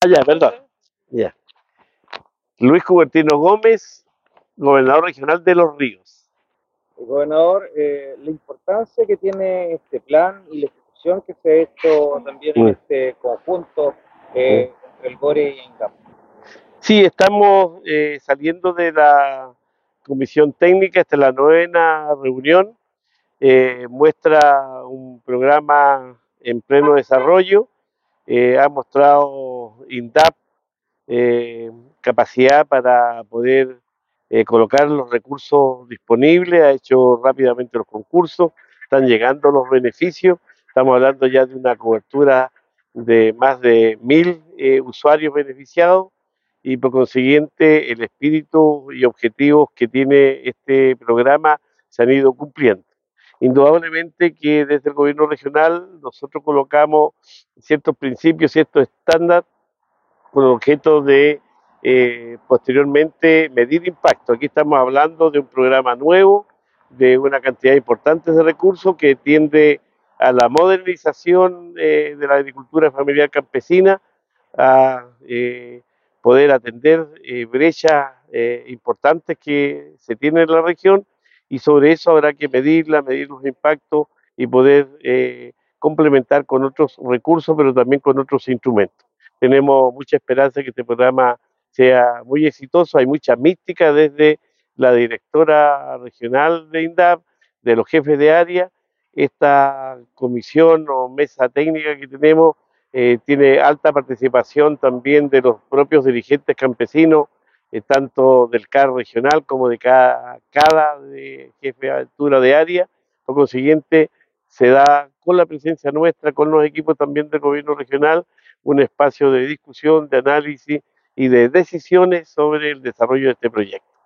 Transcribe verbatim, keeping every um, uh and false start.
ya, perdón. Ya. Luis Cubertino Gómez, gobernador regional de Los Ríos. Gobernador, eh, la importancia que tiene este plan y la ejecución que se ha hecho también en Mm. este conjunto eh, entre el GORE y INDAP. Sí, estamos eh, saliendo de la comisión técnica, esta es la novena reunión, eh, muestra un programa en pleno desarrollo, eh, ha mostrado INDAP eh, capacidad para poder eh, colocar los recursos disponibles, ha hecho rápidamente los concursos, están llegando los beneficios, estamos hablando ya de una cobertura de más de mil eh, usuarios beneficiados y por consiguiente el espíritu y objetivos que tiene este programa se han ido cumpliendo. Indudablemente que desde el gobierno regional nosotros colocamos ciertos principios, ciertos estándares con el objeto de eh, posteriormente medir impacto. Aquí estamos hablando de un programa nuevo, de una cantidad importante de recursos que tiende a la modernización eh, de la agricultura familiar campesina, a eh, poder atender eh, brechas eh, importantes que se tienen en la región y sobre eso habrá que medirla, medir los impactos y poder eh, complementar con otros recursos, pero también con otros instrumentos. Tenemos mucha esperanza de que este programa sea muy exitoso, hay mucha mística desde la directora regional de INDAP, de los jefes de área. Esta comisión o mesa técnica que tenemos eh, tiene alta participación también de los propios dirigentes campesinos, eh, tanto del C A R regional como de cada, cada de jefe de altura de área. Por consiguiente, se da con la presencia nuestra, con los equipos también del gobierno regional, un espacio de discusión, de análisis y de decisiones sobre el desarrollo de este proyecto.